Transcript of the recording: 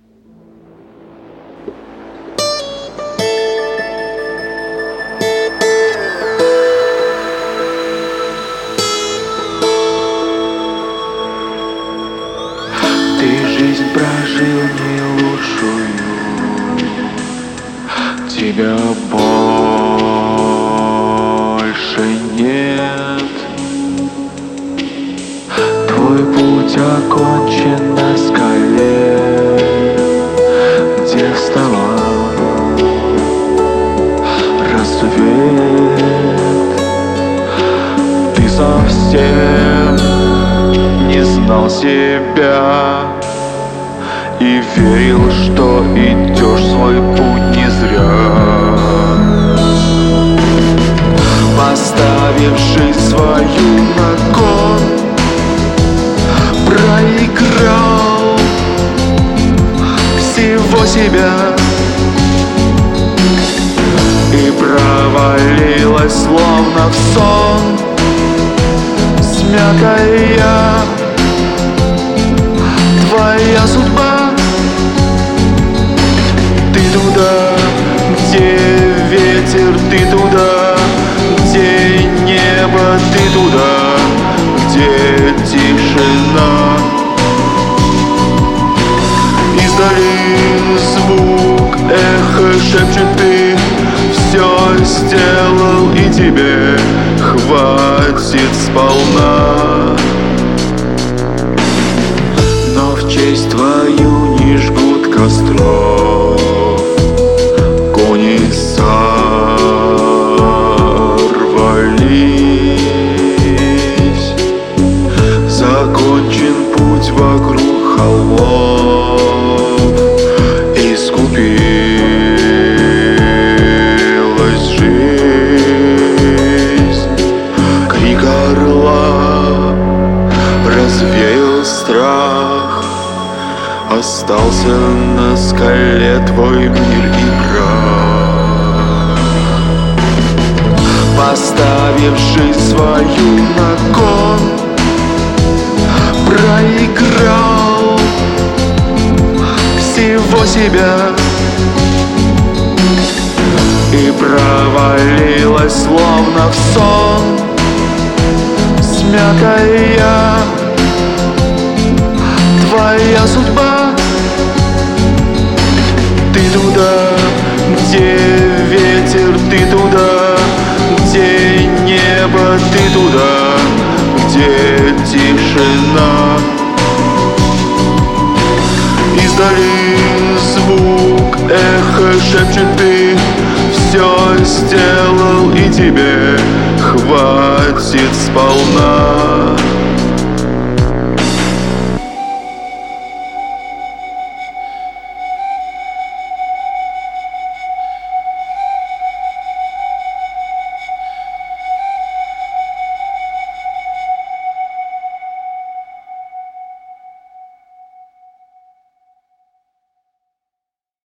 Ты жизнь прожил не лучшую, тебя больше нет. Твой путь окончен на скале, где вставал рассвет. Ты совсем не знал себя и верил, что идешь свой путь не зря, поставив жизнь свою на кон, проиграл всего себя и провалилась словно в сон, смякая твоя судьба. Ты туда, где ветер, ты туда, где небо, ты туда, где тишина. Издали звук, эхо шепчет, ты все сделал и тебе хватит сполна. Но в честь твою не жгут костров, кони сорвались. Закончен путь вокруг холмов, искупилась жизнь. Крик орла развеял страх, остался на скале твой мир и прах. Поставив жизнь свою на кон, проиграл всего себя и провалилась словно в сон, смякая твоя судьба. Ты туда, где ветер, ты туда, где небо, ты туда, где тишина. Издали звук, эхо шепчет, ты все сделал и тебе хватит сполна.